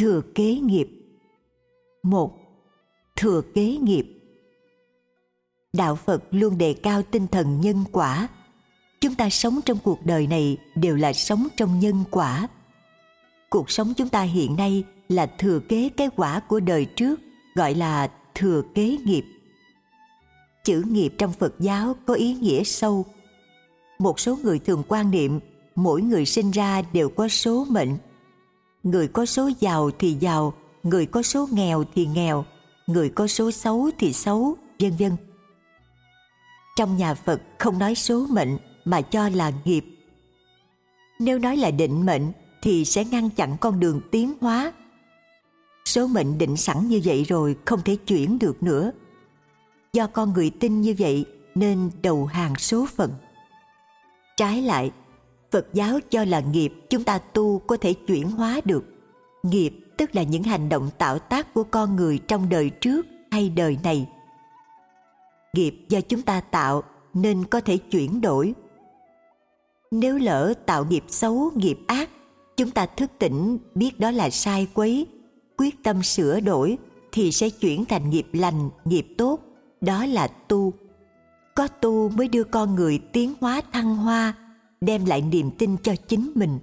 Thừa kế nghiệp. 1. Thừa kế nghiệp. Đạo Phật luôn đề cao tinh thần nhân quả. Chúng ta sống trong cuộc đời này đều là sống trong nhân quả. Cuộc sống chúng ta hiện nay là thừa kế cái quả của đời trước, gọi là thừa kế nghiệp. Chữ nghiệp trong Phật giáo có ý nghĩa sâu. Một số người thường quan niệm mỗi người sinh ra đều có số mệnh. Người có số giàu thì giàu, người có số nghèo thì nghèo, người có số xấu thì xấu, vân vân. Trong nhà Phật không nói số mệnh mà cho là nghiệp. Nếu nói là định mệnh thì sẽ ngăn chặn con đường tiến hóa. Số mệnh định sẵn như vậy rồi không thể chuyển được nữa. Do con người tin như vậy nên đầu hàng số phận. Trái lại, Phật giáo cho là nghiệp chúng ta tu có thể chuyển hóa được. Nghiệp tức là những hành động tạo tác của con người trong đời trước hay đời này. Nghiệp do chúng ta tạo nên có thể chuyển đổi. Nếu lỡ tạo nghiệp xấu, nghiệp ác, chúng ta thức tỉnh biết đó là sai quấy, quyết tâm sửa đổi thì sẽ chuyển thành nghiệp lành, nghiệp tốt, đó là tu. Có tu mới đưa con người tiến hóa thăng hoa, đem lại niềm tin cho chính mình.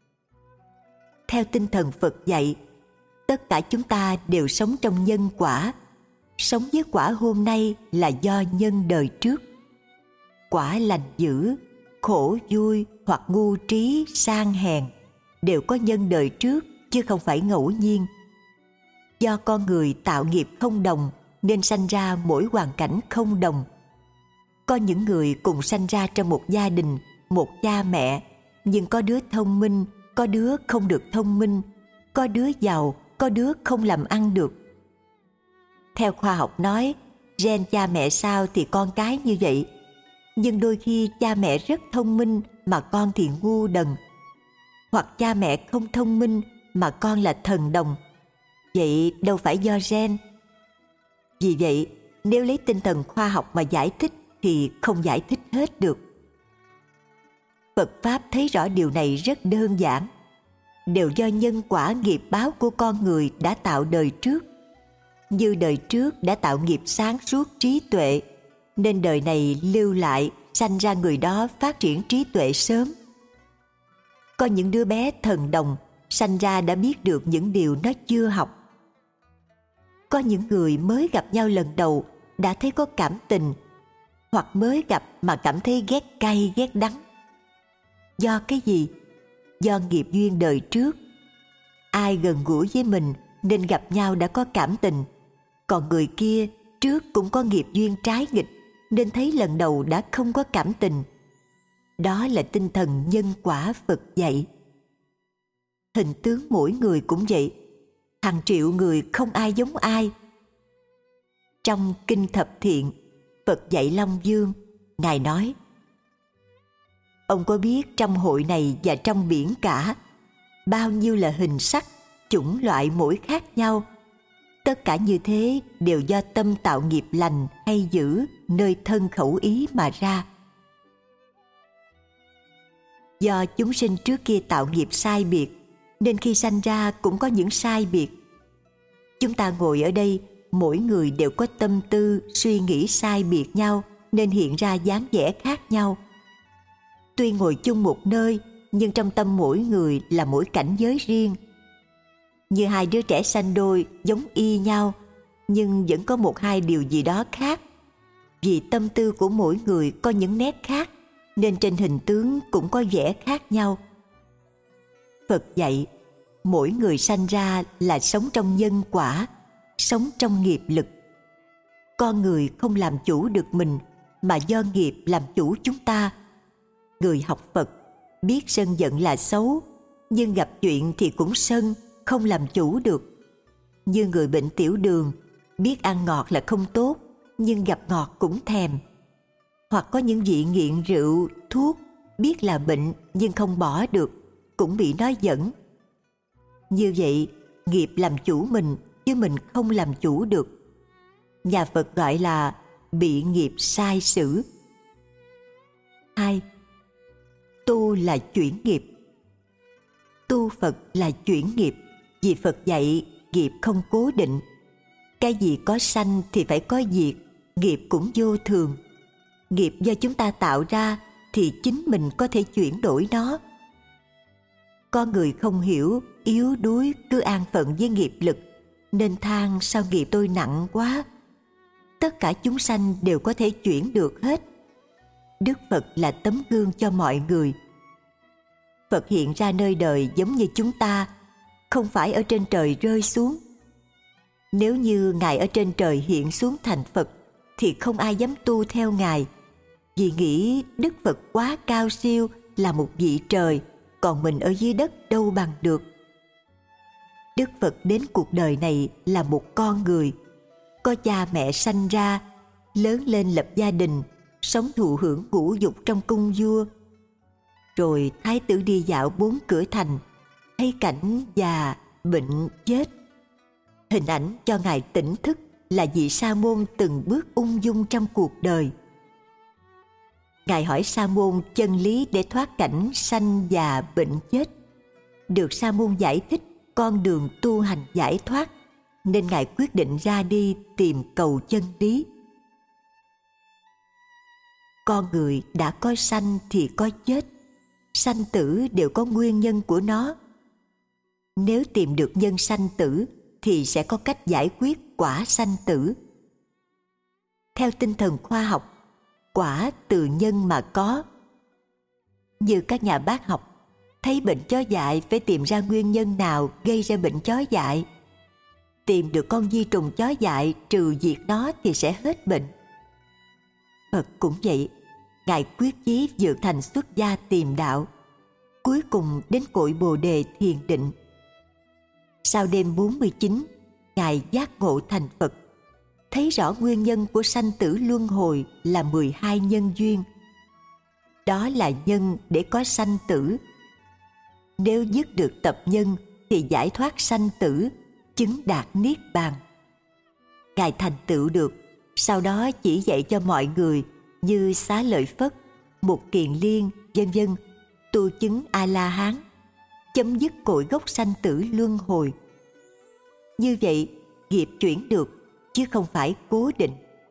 Theo tinh thần Phật dạy, tất cả chúng ta đều sống trong nhân quả. Sống với quả hôm nay là do nhân đời trước. Quả lành dữ, khổ vui hoặc ngu trí, sang hèn đều có nhân đời trước chứ không phải ngẫu nhiên. Do con người tạo nghiệp không đồng nên sanh ra mỗi hoàn cảnh không đồng. Có những người cùng sanh ra trong một gia đình, một cha mẹ, nhưng có đứa thông minh, có đứa không được thông minh, có đứa giàu, có đứa không làm ăn được. Theo khoa học nói, gen cha mẹ sao thì con cái như vậy. Nhưng đôi khi cha mẹ rất thông minh mà con thì ngu đần. Hoặc cha mẹ không thông minh mà con là thần đồng. Vậy đâu phải do gen. Vì vậy, nếu lấy tinh thần khoa học mà giải thích thì không giải thích hết được. Phật Pháp thấy rõ điều này rất đơn giản. Đều do nhân quả nghiệp báo của con người đã tạo đời trước. Như đời trước đã tạo nghiệp sáng suốt trí tuệ, nên đời này lưu lại, sanh ra người đó phát triển trí tuệ sớm. Có những đứa bé thần đồng, sanh ra đã biết được những điều nó chưa học. Có những người mới gặp nhau lần đầu đã thấy có cảm tình, hoặc mới gặp mà cảm thấy ghét cay ghét đắng. Do cái gì? Do nghiệp duyên đời trước. Ai gần gũi với mình nên gặp nhau đã có cảm tình. Còn người kia trước cũng có nghiệp duyên trái nghịch nên thấy lần đầu đã không có cảm tình. Đó là tinh thần nhân quả Phật dạy. Hình tướng mỗi người cũng vậy. Hàng triệu người không ai giống ai. Trong Kinh Thập Thiện, Phật dạy Long Dương, Ngài nói: ông có biết trong hội này và trong biển cả, bao nhiêu là hình sắc, chủng loại mỗi khác nhau. Tất cả như thế đều do tâm tạo nghiệp lành hay dữ nơi thân khẩu ý mà ra. Do chúng sinh trước kia tạo nghiệp sai biệt, nên khi sanh ra cũng có những sai biệt. Chúng ta ngồi ở đây, mỗi người đều có tâm tư, suy nghĩ sai biệt nhau, nên hiện ra dáng vẻ khác nhau. Tuy ngồi chung một nơi, nhưng trong tâm mỗi người là mỗi cảnh giới riêng. Như hai đứa trẻ sanh đôi giống y nhau, nhưng vẫn có một hai điều gì đó khác. Vì tâm tư của mỗi người có những nét khác, nên trên hình tướng cũng có vẻ khác nhau. Phật dạy, mỗi người sanh ra là sống trong nhân quả, sống trong nghiệp lực. Con người không làm chủ được mình, mà do nghiệp làm chủ chúng ta. Người học Phật biết sân giận là xấu, nhưng gặp chuyện thì cũng sân, không làm chủ được. Như người bệnh tiểu đường, biết ăn ngọt là không tốt, nhưng gặp ngọt cũng thèm. Hoặc có những vị nghiện rượu, thuốc, biết là bệnh nhưng không bỏ được, cũng bị nó dẫn. Như vậy, nghiệp làm chủ mình, chứ mình không làm chủ được. Nhà Phật gọi là bị nghiệp sai sử. 2. Tu là chuyển nghiệp. Tu Phật là chuyển nghiệp, Vì Phật dạy nghiệp không cố định. Cái gì có sanh thì phải có diệt, nghiệp cũng vô thường. Nghiệp do chúng ta tạo ra thì chính mình có thể chuyển đổi nó. Có người không hiểu, yếu đuối, cứ an phận với nghiệp lực, nên than sao nghiệp tôi nặng quá. Tất cả chúng sanh đều có thể chuyển được hết. Đức Phật là tấm gương cho mọi người. Phật hiện ra nơi đời giống như chúng ta, không phải ở trên trời rơi xuống. Nếu như Ngài ở trên trời hiện xuống thành Phật, thì không ai dám tu theo Ngài, vì nghĩ Đức Phật quá cao siêu, là một vị trời, còn mình ở dưới đất đâu bằng được. Đức Phật đến cuộc đời này là một con người, có cha mẹ sanh ra, lớn lên lập gia đình, sống thụ hưởng ngũ dục trong cung vua. Rồi thái tử đi dạo 4 cửa thành, thấy cảnh già, bệnh, chết. Hình ảnh cho Ngài tỉnh thức là vị Sa môn từng bước ung dung trong cuộc đời. Ngài hỏi Sa môn chân lý để thoát cảnh sanh già bệnh chết. Được Sa môn giải thích con đường tu hành giải thoát, nên Ngài quyết định ra đi tìm cầu chân lý. Con người đã có sanh thì có chết, sanh tử đều có nguyên nhân của nó. Nếu tìm được nhân sanh tử thì sẽ có cách giải quyết quả sanh tử. Theo tinh thần khoa học, quả từ nhân mà có. Như các nhà bác học, thấy bệnh chó dại phải tìm ra nguyên nhân nào gây ra bệnh chó dại. Tìm được con vi trùng chó dại, trừ diệt nó thì sẽ hết bệnh. Phật cũng vậy, Ngài quyết chí vượt thành xuất gia tìm đạo, cuối cùng đến cội Bồ Đề thiền định. Sau đêm 49, Ngài giác ngộ thành Phật, thấy rõ nguyên nhân của sanh tử luân hồi là 12 nhân duyên. Đó là nhân để có sanh tử. Nếu dứt được tập nhân thì giải thoát sanh tử, chứng đạt niết bàn. Ngài thành tựu được, sau đó chỉ dạy cho mọi người như Xá Lợi Phất, Mục Kiền Liên, vân vân, tu chứng A-la-hán, chấm dứt cội gốc sanh tử luân hồi. Như vậy, nghiệp chuyển được, chứ không phải cố định.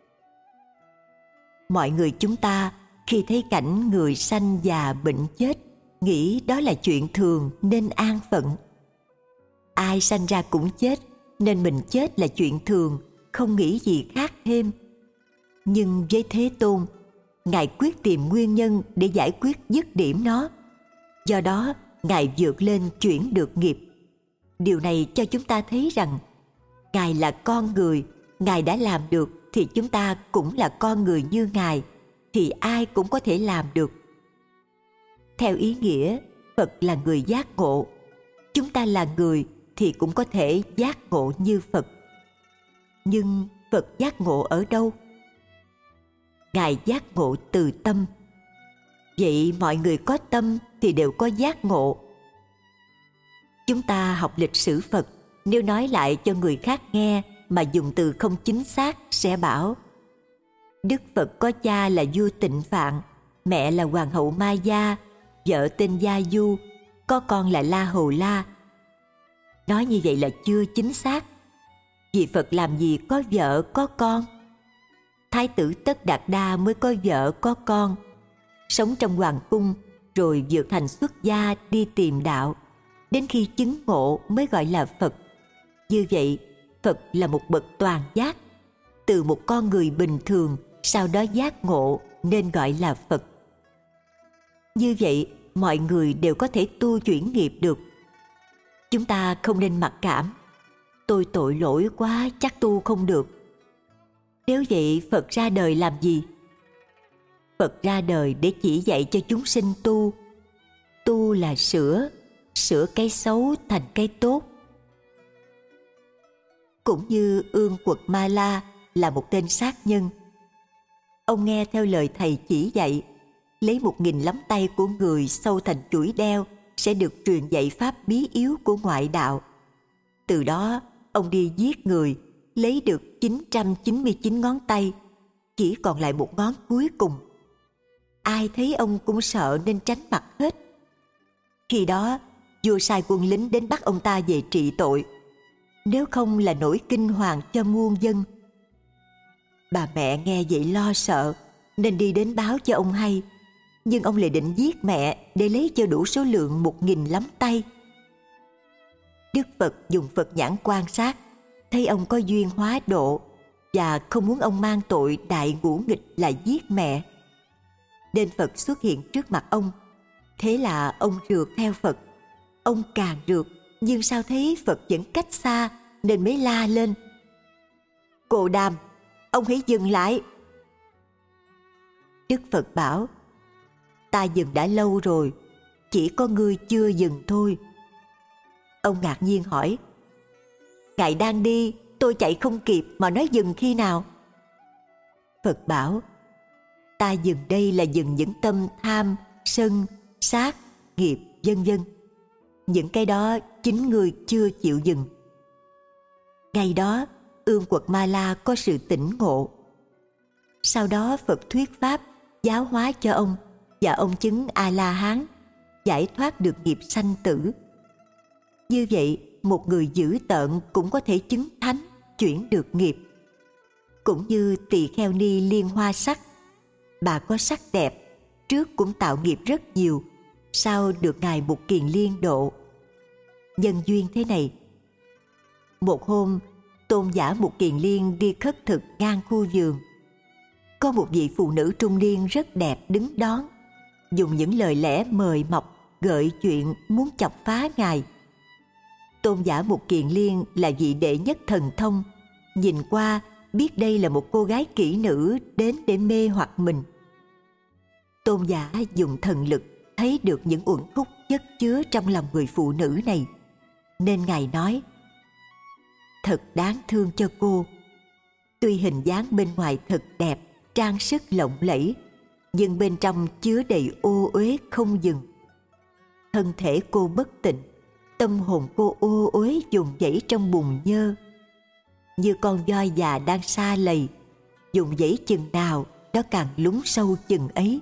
Mọi người chúng ta khi thấy cảnh người sanh già bệnh chết, nghĩ đó là chuyện thường nên an phận. Ai sanh ra cũng chết, nên mình chết là chuyện thường, không nghĩ gì khác thêm. Nhưng với Thế Tôn, Ngài quyết tìm nguyên nhân để giải quyết dứt điểm nó. Do đó, Ngài vượt lên chuyển được nghiệp. Điều này cho chúng ta thấy rằng Ngài là con người, Ngài đã làm được thì chúng ta cũng là con người như Ngài, thì ai cũng có thể làm được. Theo ý nghĩa, Phật là người giác ngộ. Chúng ta là người thì cũng có thể giác ngộ như Phật. Nhưng Phật giác ngộ ở đâu? Ngài giác ngộ từ tâm. Vậy mọi người có tâm thì đều có giác ngộ. Chúng ta học lịch sử Phật, nếu nói lại cho người khác nghe mà dùng từ không chính xác sẽ bảo: Đức Phật có cha là vua Tịnh Phạn, mẹ là hoàng hậu Maya, vợ tên Gia Du, có con là La Hầu La. Nói như vậy là chưa chính xác. Vì Phật làm gì có vợ có con. Thái tử Tất Đạt Đa mới có vợ có con, sống trong hoàng cung, rồi vượt thành xuất gia đi tìm đạo, đến khi chứng ngộ mới gọi là Phật. Như vậy, Phật là một bậc toàn giác, từ một con người bình thường sau đó giác ngộ nên gọi là Phật. Như vậy, mọi người đều có thể tu chuyển nghiệp được. Chúng ta không nên mặc cảm: tôi tội lỗi quá, chắc tu không được. Nếu vậy, Phật ra đời làm gì? Phật ra đời để chỉ dạy cho chúng sinh tu. Tu là sửa cái xấu thành cái tốt. Cũng như Ương Quật Ma La là một tên sát nhân. Ông nghe theo lời thầy chỉ dạy, lấy 1000 lắm tay của người sâu thành chuỗi đeo sẽ được truyền dạy pháp bí yếu của ngoại đạo. Từ đó, ông đi giết người, lấy được 999 ngón tay, chỉ còn lại một ngón cuối cùng. Ai thấy ông cũng sợ nên tránh mặt hết. Khi đó, vua sai quân lính đến bắt ông ta về trị tội, nếu không là nỗi kinh hoàng cho muôn dân. Bà mẹ nghe vậy lo sợ, nên đi đến báo cho ông hay, nhưng ông lại định giết mẹ để lấy cho đủ số lượng 1000 lắm tay. Đức Phật dùng Phật nhãn quan sát, thấy ông có duyên hóa độ và không muốn ông mang tội đại ngũ nghịch là giết mẹ, nên Phật xuất hiện trước mặt ông. Thế là ông rượt theo Phật. Ông càng rượt, nhưng sao thấy Phật vẫn cách xa, nên mới la lên: Cô Đàm, ông hãy dừng lại. Đức Phật bảo: Ta dừng đã lâu rồi, chỉ có ngươi chưa dừng thôi. Ông ngạc nhiên hỏi: Ngài đang đi, tôi chạy không kịp mà nói dừng khi nào? Phật bảo: Ta dừng đây là dừng những tâm tham, sân, sát, nghiệp, vân vân. Những cái đó chính ngươi chưa chịu dừng. Ngày đó, Ương Quật Ma La có sự tỉnh ngộ. Sau đó Phật thuyết pháp, giáo hóa cho ông, và ông chứng A-la-hán, giải thoát được nghiệp sanh tử. Như vậy, một người dữ tợn cũng có thể chứng thánh, chuyển được nghiệp. Cũng như tỳ kheo ni Liên Hoa Sắc, bà có sắc đẹp, trước cũng tạo nghiệp rất nhiều, sau được Ngài Mục Kiền Liên độ. Nhân duyên thế này: một hôm, tôn giả Mục Kiền Liên đi khất thực ngang khu vườn. Có một vị phụ nữ trung niên rất đẹp đứng đón, dùng những lời lẽ mời mọc, gợi chuyện muốn chọc phá Ngài. Tôn giả Mục Kiền Liên là vị đệ nhất thần thông, nhìn qua biết đây là một cô gái kỹ nữ đến để mê hoặc mình. Tôn giả dùng thần lực thấy được những uẩn khúc chất chứa trong lòng người phụ nữ này, nên Ngài nói: Thật đáng thương cho cô. Tuy hình dáng bên ngoài thật đẹp, trang sức lộng lẫy, nhưng bên trong chứa đầy ô uế không dừng. Thân thể cô bất tịnh, tâm hồn cô ô uế dùng dãy trong bùn nhơ, như con voi già đang sa lầy, dùng dãy chừng nào nó càng lún sâu chừng ấy.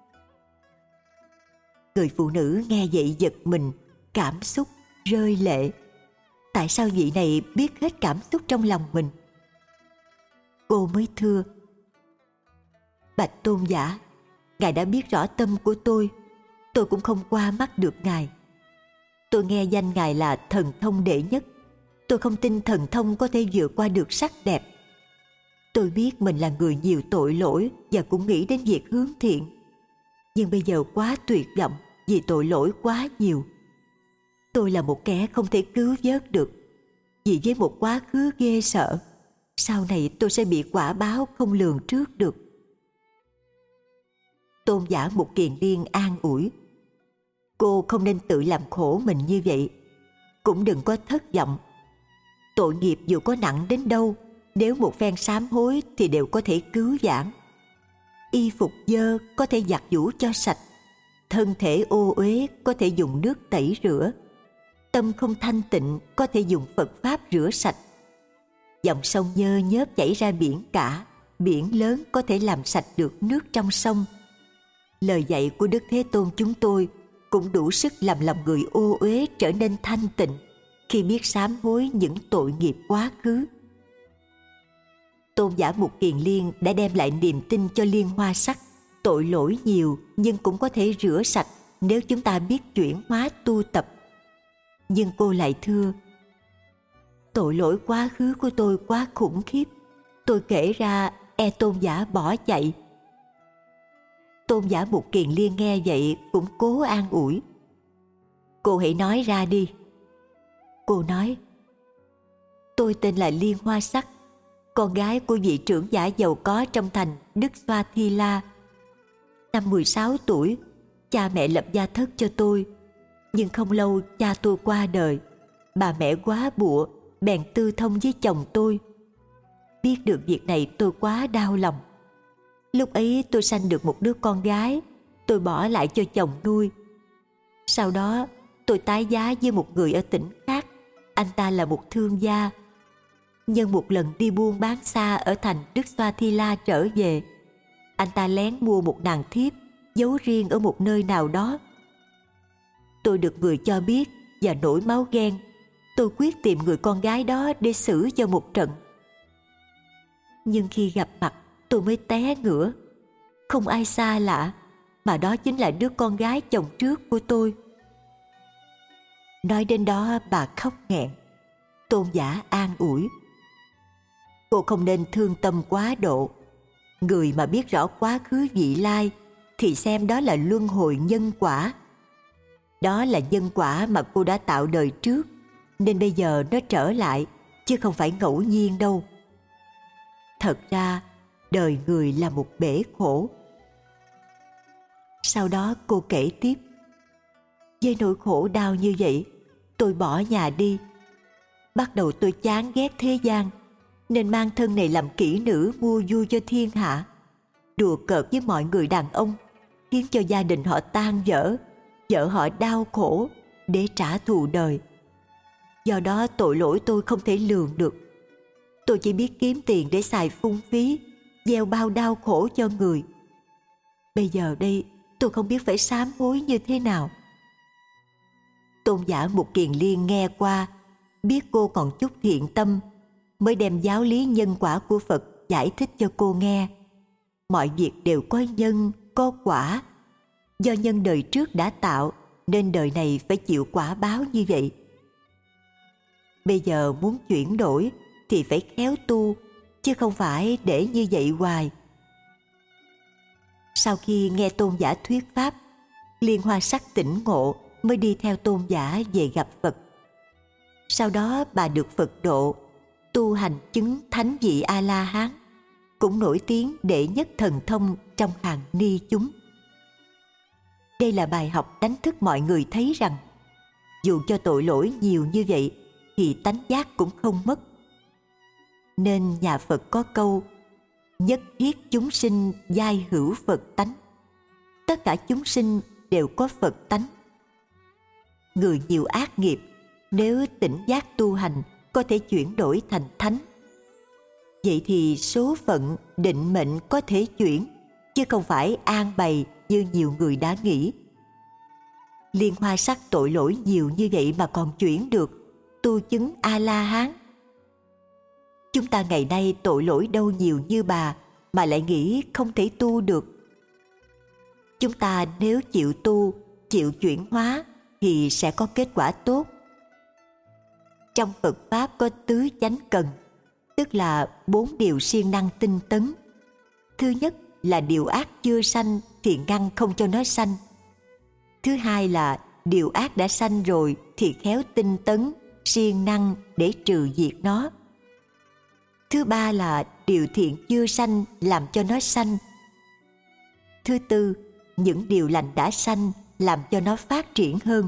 Người phụ nữ nghe vậy giật mình, cảm xúc, rơi lệ. Tại sao vị này biết hết cảm xúc trong lòng mình? Cô mới thưa: Bạch tôn giả, Ngài đã biết rõ tâm của tôi cũng không qua mắt được Ngài. Tôi nghe danh Ngài là thần thông đệ nhất, tôi không tin thần thông có thể vượt qua được sắc đẹp. Tôi biết mình là người nhiều tội lỗi và cũng nghĩ đến việc hướng thiện, nhưng bây giờ quá tuyệt vọng vì tội lỗi quá nhiều. Tôi là một kẻ không thể cứu vớt được, vì với một quá khứ ghê sợ, sau này tôi sẽ bị quả báo không lường trước được. Tôn giả Mục Kiền Liên an ủi: Cô không nên tự làm khổ mình như vậy, cũng đừng có thất vọng. Tội nghiệp dù có nặng đến đâu, nếu một phen sám hối thì đều có thể cứu vãn. Y phục dơ có thể giặt giũ cho sạch, thân thể ô uế có thể dùng nước tẩy rửa, tâm không thanh tịnh có thể dùng Phật pháp rửa sạch. Dòng sông nhơ nhớp chảy ra biển cả, biển lớn có thể làm sạch được nước trong sông. Lời dạy của Đức Thế Tôn chúng tôi cũng đủ sức làm lòng người ô uế trở nên thanh tịnh khi biết sám hối những tội nghiệp quá khứ. Tôn giả Mục Kiền Liên đã đem lại niềm tin cho Liên Hoa Sắc. Tội lỗi nhiều nhưng cũng có thể rửa sạch nếu chúng ta biết chuyển hóa tu tập. Nhưng cô lại thưa: Tội lỗi quá khứ của tôi quá khủng khiếp, tôi kể ra e tôn giả bỏ chạy. Tôn giả Mục Kiền Liên nghe vậy cũng cố an ủi: Cô hãy nói ra đi. Cô nói: Tôi tên là Liên Hoa Sắc, con gái của vị trưởng giả giàu có trong thành Đức Xoa Thi La. Năm 16 tuổi, cha mẹ lập gia thất cho tôi, nhưng không lâu cha tôi qua đời. Bà mẹ quá bụa, bèn tư thông với chồng tôi. Biết được việc này tôi quá đau lòng. Lúc ấy tôi sanh được một đứa con gái, tôi bỏ lại cho chồng nuôi. Sau đó tôi tái giá với một người ở tỉnh khác, anh ta là một thương gia. Nhân một lần đi buôn bán xa ở thành Đức Xoa Thi La trở về, anh ta lén mua một nàng thiếp giấu riêng ở một nơi nào đó. Tôi được người cho biết và nổi máu ghen, tôi quyết tìm người con gái đó để xử cho một trận. Nhưng khi gặp mặt, tôi mới té ngửa. Không ai xa lạ, mà đó chính là đứa con gái chồng trước của tôi. Nói đến đó bà khóc nghẹn. Tôn giả an ủi: cô không nên thương tâm quá độ. Người mà biết rõ quá khứ vị lai thì xem đó là luân hồi nhân quả. Đó là nhân quả mà cô đã tạo đời trước, nên bây giờ nó trở lại, chứ không phải ngẫu nhiên đâu. Thật ra, đời người là một bể khổ. Sau đó cô kể tiếp: với nỗi khổ đau như vậy, tôi bỏ nhà đi. Bắt đầu tôi chán ghét thế gian, nên mang thân này làm kỹ nữ mua vui cho thiên hạ, đùa cợt với mọi người đàn ông, khiến cho gia đình họ tan vỡ, vợ họ đau khổ để trả thù đời. Do đó tội lỗi tôi không thể lường được. Tôi chỉ biết kiếm tiền để xài phung phí, gieo bao đau khổ cho người. Bây giờ đây tôi không biết phải sám hối như thế nào. Tôn giả Mục Kiền Liên nghe qua, biết cô còn chút thiện tâm, mới đem giáo lý nhân quả của Phật giải thích cho cô nghe. Mọi việc đều có nhân, có quả. Do nhân đời trước đã tạo, nên đời này phải chịu quả báo như vậy. Bây giờ muốn chuyển đổi thì phải khéo tu, chứ không phải để như vậy hoài. Sau khi nghe tôn giả thuyết pháp, Liên Hoa Sắc tỉnh ngộ, mới đi theo tôn giả về gặp Phật. Sau đó bà được Phật độ, tu hành chứng thánh vị A-la-hán, cũng nổi tiếng đệ nhất thần thông trong hàng ni chúng. Đây là bài học đánh thức mọi người thấy rằng, dù cho tội lỗi nhiều như vậy thì tánh giác cũng không mất. Nên nhà Phật có câu: nhất thiết chúng sinh giai hữu Phật tánh. Tất cả chúng sinh đều có Phật tánh. Người nhiều ác nghiệp, nếu tỉnh giác tu hành, có thể chuyển đổi thành thánh. Vậy thì số phận, định mệnh có thể chuyển, chứ không phải an bày như nhiều người đã nghĩ. Liên Hoa Sắc tội lỗi nhiều như vậy mà còn chuyển được, tu chứng A-la-hán. Chúng ta ngày nay tội lỗi đâu nhiều như bà mà lại nghĩ không thể tu được. Chúng ta nếu chịu tu, chịu chuyển hóa thì sẽ có kết quả tốt. Trong Phật Pháp có tứ chánh cần, tức là 4 điều siêng năng tinh tấn. Thứ nhất là điều ác chưa sanh thì ngăn không cho nó sanh. Thứ hai là điều ác đã sanh rồi thì khéo tinh tấn, siêng năng để trừ diệt nó. Thứ ba là điều thiện chưa sanh làm cho nó sanh. Thứ tư, những điều lành đã sanh làm cho nó phát triển hơn.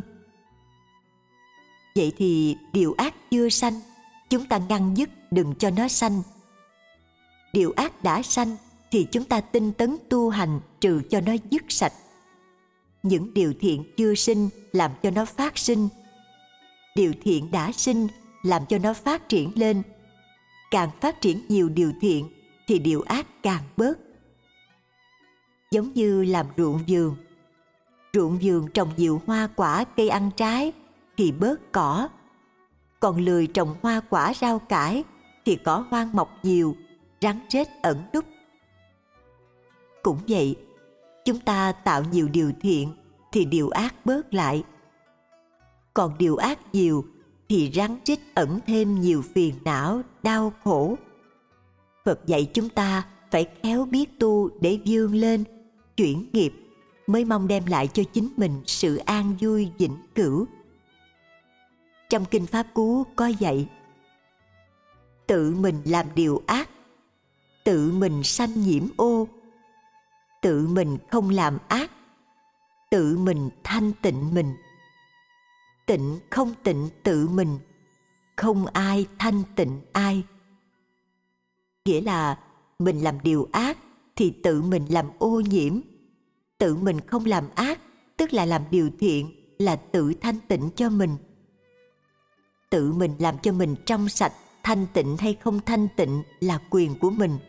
Vậy thì điều ác chưa sanh, chúng ta ngăn dứt đừng cho nó sanh. Điều ác đã sanh thì chúng ta tinh tấn tu hành trừ cho nó dứt sạch. Những điều thiện chưa sinh làm cho nó phát sinh. Điều thiện đã sinh làm cho nó phát triển lên. Càng phát triển nhiều điều thiện thì điều ác càng bớt. Giống như làm ruộng vườn. Ruộng vườn trồng nhiều hoa quả cây ăn trái thì bớt cỏ. Còn lười trồng hoa quả rau cải thì cỏ hoang mọc nhiều, rắn rết ẩn núp. Cũng vậy, chúng ta tạo nhiều điều thiện thì điều ác bớt lại. Còn điều ác nhiều thì rắn rít ẩn thêm nhiều phiền não, đau khổ. Phật dạy chúng ta phải khéo biết tu để vươn lên, chuyển nghiệp, mới mong đem lại cho chính mình sự an vui vĩnh cửu. Trong Kinh Pháp Cú có dạy: tự mình làm điều ác, tự mình sanh nhiễm ô, tự mình không làm ác, tự mình thanh tịnh mình. Tịnh không tịnh tự mình, không ai thanh tịnh ai. Nghĩa là mình làm điều ác thì tự mình làm ô nhiễm. Tự mình không làm ác, tức là làm điều thiện, là tự thanh tịnh cho mình. Tự mình làm cho mình trong sạch, thanh tịnh hay không thanh tịnh là quyền của mình.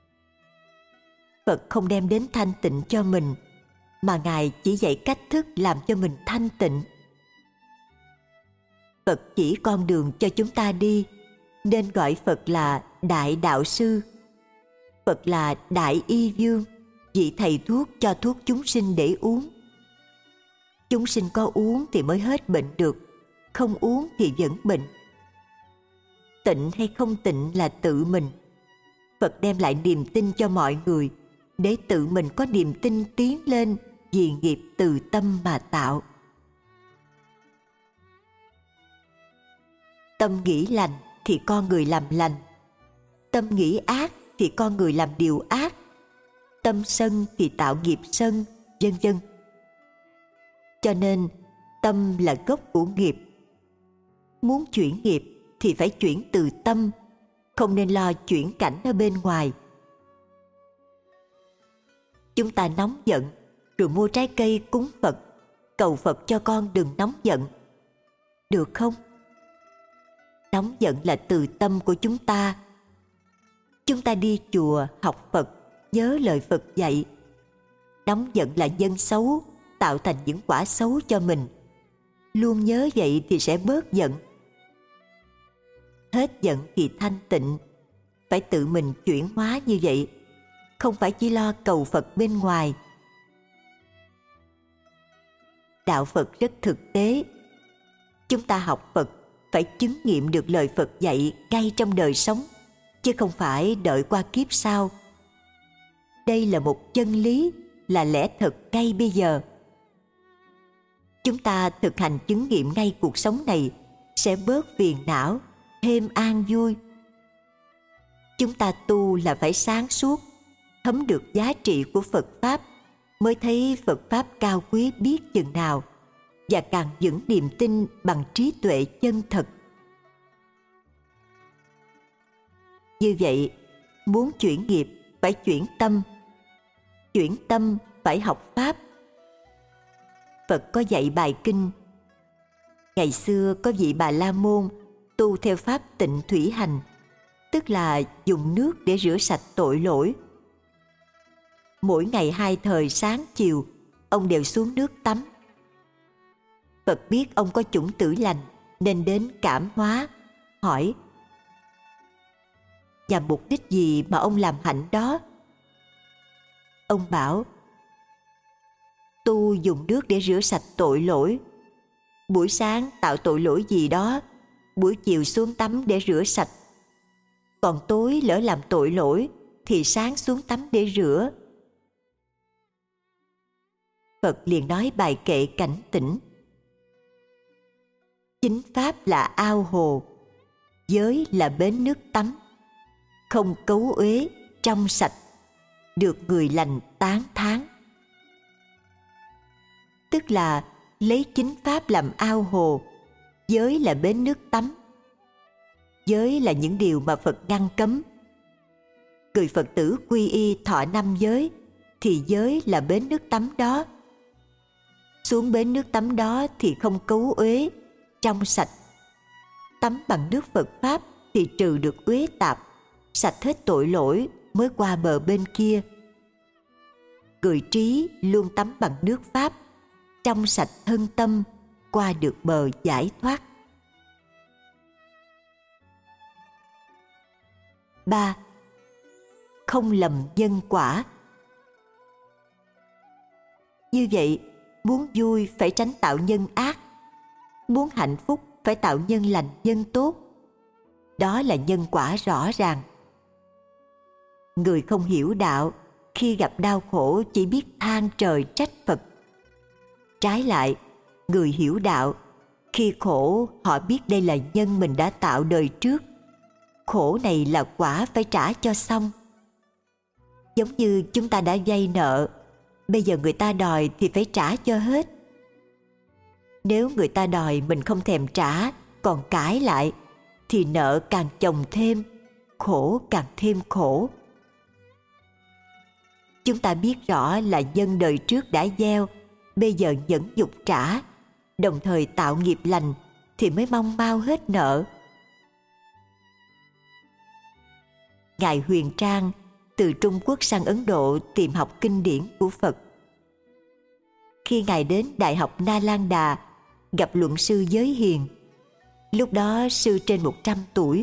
Phật không đem đến thanh tịnh cho mình, mà Ngài chỉ dạy cách thức làm cho mình thanh tịnh. Phật chỉ con đường cho chúng ta đi, nên gọi Phật là Đại Đạo Sư. Phật là Đại Y Vương, vị thầy thuốc cho thuốc chúng sinh để uống. Chúng sinh có uống thì mới hết bệnh được, không uống thì vẫn bệnh. Tịnh hay không tịnh là tự mình. Phật đem lại niềm tin cho mọi người, để tự mình có niềm tin tiến lên, vì nghiệp từ tâm mà tạo. Tâm nghĩ lành thì con người làm lành, tâm nghĩ ác thì con người làm điều ác, tâm sân thì tạo nghiệp sân, vân vân. Cho nên tâm là gốc của nghiệp. Muốn chuyển nghiệp thì phải chuyển từ tâm, không nên lo chuyển cảnh ở bên ngoài. Chúng ta nóng giận rồi mua trái cây cúng Phật, cầu Phật cho con đừng nóng giận. Được không? Nóng giận là từ tâm của chúng ta. Chúng ta đi chùa học Phật, nhớ lời Phật dạy. Nóng giận là nhân xấu, tạo thành những quả xấu cho mình. Luôn nhớ vậy thì sẽ bớt giận. Hết giận thì thanh tịnh. Phải tự mình chuyển hóa như vậy, không phải chỉ lo cầu Phật bên ngoài. Đạo Phật rất thực tế. Chúng ta học Phật phải chứng nghiệm được lời Phật dạy ngay trong đời sống, chứ không phải đợi qua kiếp sau. Đây là một chân lý, là lẽ thật ngay bây giờ. Chúng ta thực hành chứng nghiệm ngay cuộc sống này sẽ bớt phiền não, thêm an vui. Chúng ta tu là phải sáng suốt, thấm được giá trị của Phật Pháp, mới thấy Phật Pháp cao quý biết chừng nào, và càng vững niềm tin bằng trí tuệ chân thật. Như vậy, muốn chuyển nghiệp phải chuyển tâm. Chuyển tâm phải học Pháp. Phật có dạy bài kinh. Ngày xưa có vị Bà La Môn tu theo Pháp Tịnh Thủy Hành, tức là dùng nước để rửa sạch tội lỗi. Mỗi ngày 2 thời sáng chiều, ông đều xuống nước tắm. Phật biết ông có chủng tử lành nên đến cảm hóa, hỏi: nhằm mục đích gì mà ông làm hạnh đó? Ông bảo: tu dùng nước để rửa sạch tội lỗi. Buổi sáng tạo tội lỗi gì đó, buổi chiều xuống tắm để rửa sạch. Còn tối lỡ làm tội lỗi thì sáng xuống tắm để rửa. Phật liền nói bài kệ cảnh tỉnh: chính pháp là ao hồ, giới là bến nước tắm. Không cấu uế, trong sạch, được người lành tán thán. Tức là lấy chính pháp làm ao hồ, giới là bến nước tắm. Giới là những điều mà Phật ngăn cấm. Người Phật tử quy y thọ 5 giới thì giới là bến nước tắm đó. Xuống bến nước tắm đó thì không cấu uế, trong sạch. Tắm bằng nước Phật Pháp thì trừ được uế tạp, sạch hết tội lỗi mới qua bờ bên kia. Người trí luôn tắm bằng nước Pháp, trong sạch thân tâm, qua được bờ giải thoát. 3. Không lầm nhân quả. Như vậy, muốn vui phải tránh tạo nhân ác, muốn hạnh phúc phải tạo nhân lành nhân tốt. Đó là nhân quả rõ ràng. Người không hiểu đạo, khi gặp đau khổ chỉ biết than trời trách Phật. Trái lại, người hiểu đạo, khi khổ họ biết đây là nhân mình đã tạo đời trước. Khổ này là quả phải trả cho xong. Giống như chúng ta đã vay nợ, bây giờ người ta đòi thì phải trả cho hết. Nếu người ta đòi mình không thèm trả, còn cãi lại, thì nợ càng chồng thêm, khổ càng thêm khổ. Chúng ta biết rõ là nhân đời trước đã gieo, bây giờ nhẫn nhục trả, đồng thời tạo nghiệp lành, thì mới mong mau hết nợ. Ngài Huyền Trang từ Trung Quốc sang Ấn Độ tìm học kinh điển của Phật. Khi Ngài đến Đại học Na Lan Đà, gặp luận sư Giới Hiền, Lúc đó sư trên 100 tuổi.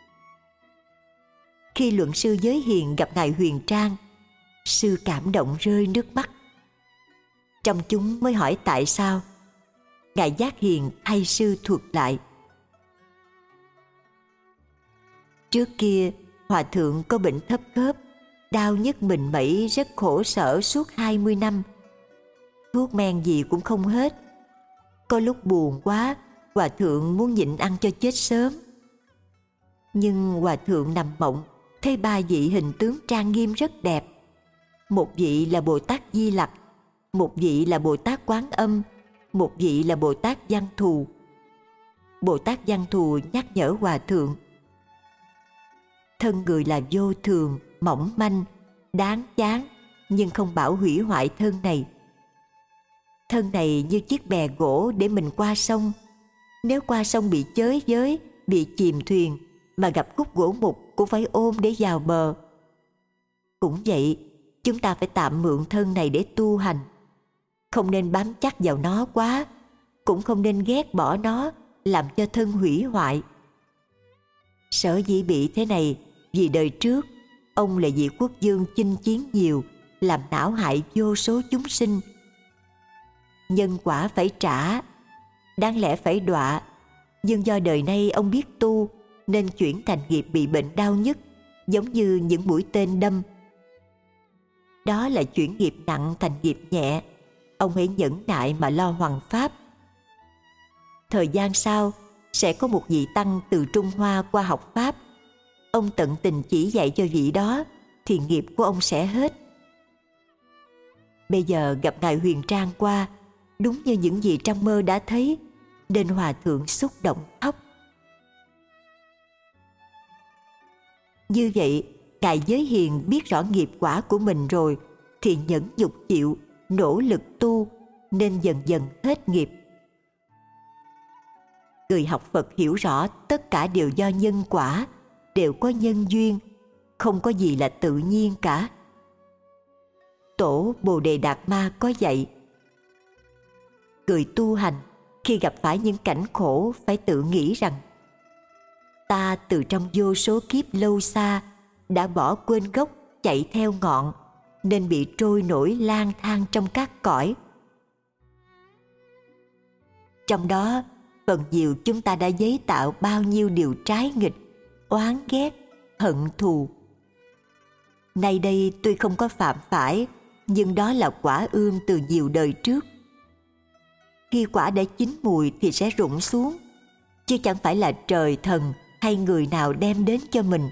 Khi luận sư Giới Hiền gặp ngài Huyền Trang, sư cảm động rơi nước mắt. Trong chúng mới hỏi tại sao. Ngài Giác Hiền thay sư thuật lại. Trước kia, hòa thượng có bệnh thấp khớp, đau nhức mình mẩy, rất khổ sở suốt 20 năm. Thuốc men gì cũng không hết. Có lúc buồn quá, hòa thượng muốn nhịn ăn cho chết sớm. Nhưng hòa thượng nằm mộng, thấy ba vị hình tướng trang nghiêm rất đẹp. Một vị là Bồ Tát Di Lặc, một vị là Bồ Tát Quán Âm, một vị là Bồ Tát Văn Thù. Bồ Tát Văn Thù nhắc nhở hòa thượng: thân người là vô thường, mỏng manh, đáng chán, nhưng không bảo hủy hoại thân này. Thân này như chiếc bè gỗ để mình qua sông. Nếu qua sông bị chới giới, bị chìm thuyền, mà gặp khúc gỗ mục cũng phải ôm để vào bờ. Cũng vậy, chúng ta phải tạm mượn thân này để tu hành. Không nên bám chắc vào nó quá, cũng không nên ghét bỏ nó, làm cho thân hủy hoại. Sở dĩ bị thế này vì đời trước ông là vị quốc vương chinh chiến nhiều, làm não hại vô số chúng sinh. Nhân quả phải trả, đáng lẽ phải đọa, nhưng do đời nay ông biết tu nên chuyển thành nghiệp bị bệnh đau nhức, giống như những mũi tên đâm. Đó là chuyển nghiệp nặng thành nghiệp nhẹ. Ông hãy nhẫn nại mà lo hoằng pháp. Thời gian sau sẽ có một vị tăng từ Trung Hoa qua học pháp. Ông tận tình chỉ dạy cho vị đó, thì nghiệp của ông sẽ hết. Bây giờ gặp ngài Huyền Trang qua, đúng như những gì trong mơ đã thấy, nên hòa thượng xúc động khóc. Như vậy, ngài Giới Hiền biết rõ nghiệp quả của mình rồi, thì nhẫn nhục chịu, nỗ lực tu, nên dần dần hết nghiệp. Người học Phật hiểu rõ tất cả đều do nhân quả, đều có nhân duyên, không có gì là tự nhiên cả. Tổ Bồ Đề Đạt Ma có dạy: người tu hành khi gặp phải những cảnh khổ phải tự nghĩ rằng ta từ trong vô số kiếp lâu xa đã bỏ quên gốc, chạy theo ngọn, nên bị trôi nổi lang thang trong các cõi. Trong đó phần nhiều chúng ta đã giấy tạo bao nhiêu điều trái nghịch, oán ghét, hận thù. Nay đây tuy không có phạm phải, nhưng đó là quả ương từ nhiều đời trước. Khi quả đã chín mùi thì sẽ rụng xuống, chứ chẳng phải là trời thần hay người nào đem đến cho mình.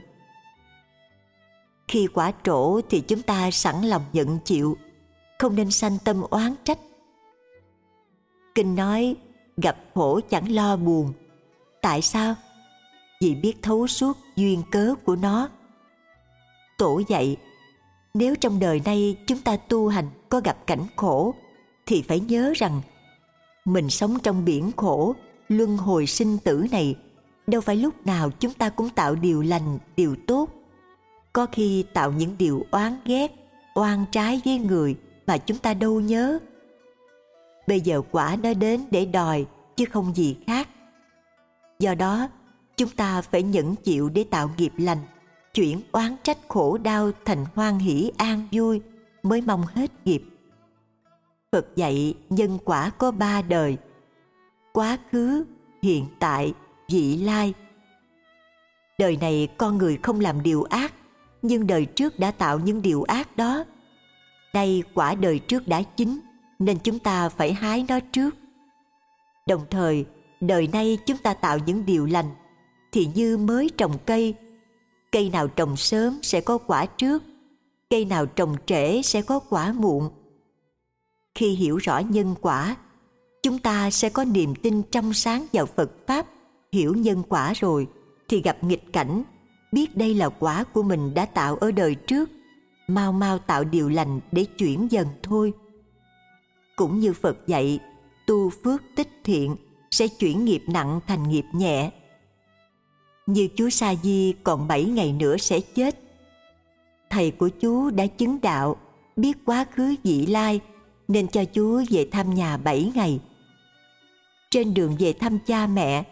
Khi quả trổ thì chúng ta sẵn lòng nhận chịu, không nên sanh tâm oán trách. Kinh nói gặp khổ chẳng lo buồn. Tại sao? Vì biết thấu suốt duyên cớ của nó. Tổ dạy, nếu trong đời nay chúng ta tu hành có gặp cảnh khổ, thì phải nhớ rằng mình sống trong biển khổ, luân hồi sinh tử này, đâu phải lúc nào chúng ta cũng tạo điều lành, điều tốt. Có khi tạo những điều oán ghét, oan trái với người mà chúng ta đâu nhớ. Bây giờ quả nó đến để đòi, chứ không gì khác. Do đó, chúng ta phải nhẫn chịu để tạo nghiệp lành, chuyển oán trách khổ đau thành hoan hỷ an vui, mới mong hết nghiệp. Phật dạy nhân quả có 3 đời: quá khứ, hiện tại, vị lai. Đời này con người không làm điều ác, nhưng đời trước đã tạo những điều ác đó. Nay quả đời trước đã chín, nên chúng ta phải hái nó trước. Đồng thời, đời nay chúng ta tạo những điều lành, thì như mới trồng cây. Cây nào trồng sớm sẽ có quả trước, cây nào trồng trễ sẽ có quả muộn. Khi hiểu rõ nhân quả, chúng ta sẽ có niềm tin trong sáng vào Phật Pháp. Hiểu nhân quả rồi thì gặp nghịch cảnh, biết đây là quả của mình đã tạo ở đời trước, mau mau tạo điều lành để chuyển dần thôi. Cũng như Phật dạy, tu phước tích thiện sẽ chuyển nghiệp nặng thành nghiệp nhẹ. Như chú Sa Di còn 7 ngày nữa sẽ chết. Thầy của chú đã chứng đạo, biết quá khứ vị lai, nên cho chú về thăm nhà 7 ngày. Trên đường về thăm cha mẹ,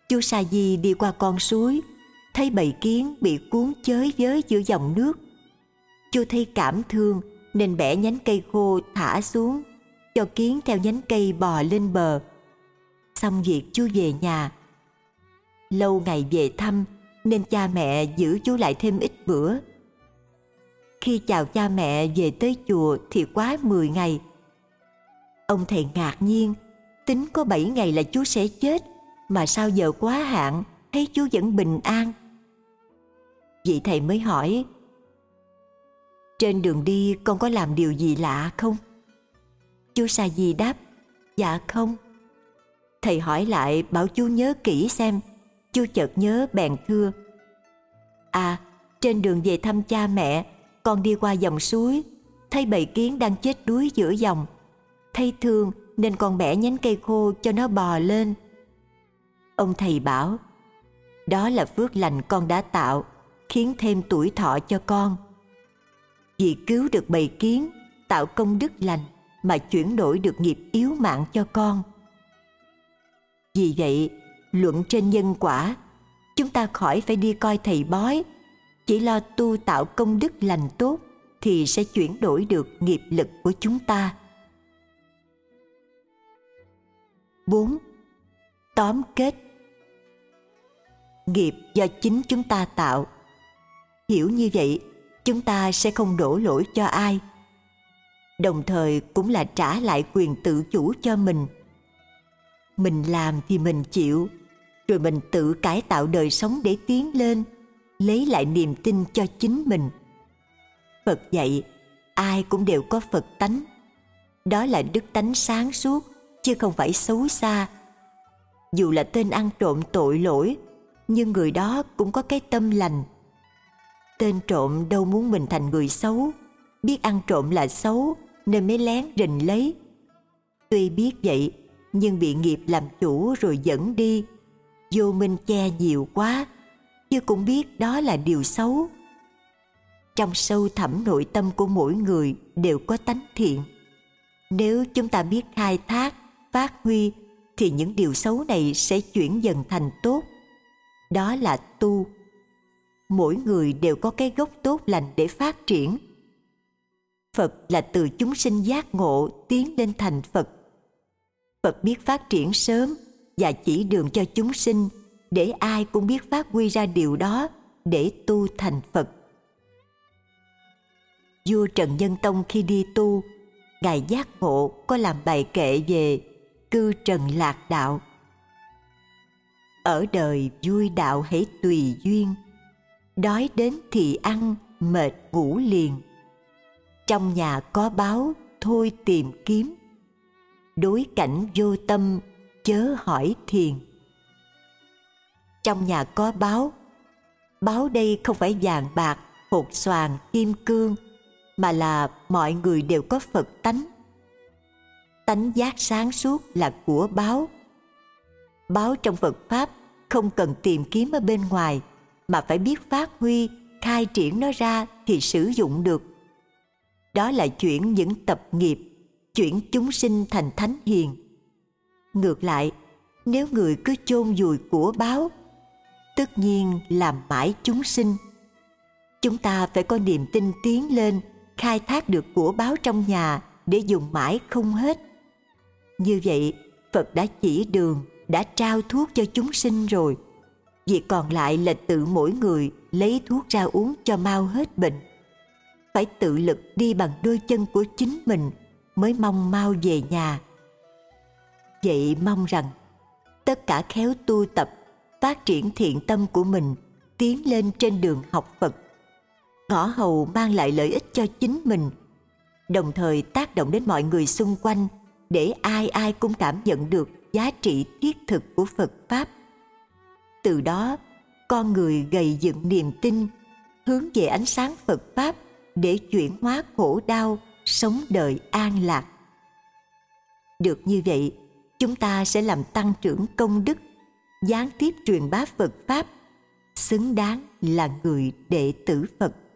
Chú Sa Di đi qua con suối, thấy bầy kiến bị cuốn chới với giữa dòng nước. Chú thấy cảm thương nên bẻ nhánh cây khô thả xuống, cho kiến theo nhánh cây bò lên bờ. Xong việc chú về nhà. Lâu ngày về thăm nên cha mẹ giữ chú lại thêm ít bữa. Khi chào cha mẹ về tới chùa thì quá 10 ngày. Ông thầy ngạc nhiên, tính có 7 ngày là chú sẽ chết, mà sao giờ quá hạn, thấy chú vẫn bình an. Vị thầy mới hỏi: trên đường đi con có làm điều gì lạ không? Chú Sa Di đáp: dạ không. Thầy hỏi lại bảo chú nhớ kỹ xem. Chú chợt nhớ bèn thưa: à, trên đường về thăm cha mẹ, con đi qua dòng suối, thấy bầy kiến đang chết đuối giữa dòng. Thấy thương nên con bẻ nhánh cây khô cho nó bò lên. Ông thầy bảo: đó là phước lành con đã tạo, khiến thêm tuổi thọ cho con. Vì cứu được bầy kiến, tạo công đức lành mà chuyển đổi được nghiệp yếu mạng cho con. Vì vậy, luận trên nhân quả, chúng ta khỏi phải đi coi thầy bói, chỉ lo tu tạo công đức lành tốt thì sẽ chuyển đổi được nghiệp lực của chúng ta. 4. Tóm kết: nghiệp do chính chúng ta tạo. Hiểu như vậy, chúng ta sẽ không đổ lỗi cho ai, đồng thời cũng là trả lại quyền tự chủ cho mình. Mình làm thì mình chịu, rồi mình tự cải tạo đời sống để tiến lên, lấy lại niềm tin cho chính mình. Phật dạy, ai cũng đều có Phật tánh. Đó là đức tánh sáng suốt, chứ không phải xấu xa. Dù là tên ăn trộm tội lỗi, nhưng người đó cũng có cái tâm lành. Tên trộm đâu muốn mình thành người xấu, biết ăn trộm là xấu nên mới lén rình lấy. Tuy biết vậy, nhưng bị nghiệp làm chủ rồi dẫn đi, vô minh che nhiều quá, chứ cũng biết đó là điều xấu. Trong sâu thẳm nội tâm của mỗi người đều có tánh thiện. Nếu chúng ta biết khai thác, phát huy, thì những điều xấu này sẽ chuyển dần thành tốt. Đó là tu. Mỗi người đều có cái gốc tốt lành để phát triển. Phật là từ chúng sinh giác ngộ tiến lên thành Phật. Phật biết phát triển sớm và chỉ đường cho chúng sinh để ai cũng biết phát huy ra điều đó để tu thành Phật. Vua Trần Nhân Tông khi đi tu, Ngài giác ngộ có làm bài kệ về cư trần lạc đạo. Ở đời vui đạo hãy tùy duyên, đói đến thì ăn, mệt ngủ liền. Trong nhà có báu, thôi tìm kiếm, đối cảnh vô tâm, chớ hỏi thiền. Trong nhà có báu, báu đây không phải vàng bạc, hột xoàn, kim cương, mà là mọi người đều có Phật tánh. Tánh giác sáng suốt là của báu. Báu trong Phật Pháp không cần tìm kiếm ở bên ngoài, mà phải biết phát huy, khai triển nó ra thì sử dụng được. Đó là chuyển những tập nghiệp, chuyển chúng sinh thành thánh hiền. Ngược lại, nếu người cứ chôn vùi của báu, tất nhiên làm mãi chúng sinh. Chúng ta phải có niềm tin tiến lên, khai thác được của báu trong nhà để dùng mãi không hết. Như vậy, Phật đã chỉ đường, đã trao thuốc cho chúng sinh rồi. Việc còn lại là tự mỗi người lấy thuốc ra uống cho mau hết bệnh. Phải tự lực đi bằng đôi chân của chính mình mới mong mau về nhà. Vậy mong rằng tất cả khéo tu tập, phát triển thiện tâm của mình, tiến lên trên đường học Phật, ngõ hầu mang lại lợi ích cho chính mình, đồng thời tác động đến mọi người xung quanh để ai ai cũng cảm nhận được giá trị thiết thực của Phật Pháp. Từ đó, con người gầy dựng niềm tin, hướng về ánh sáng Phật Pháp để chuyển hóa khổ đau, sống đời an lạc. Được như vậy, chúng ta sẽ làm tăng trưởng công đức, gián tiếp truyền bá Phật Pháp, xứng đáng là người đệ tử Phật.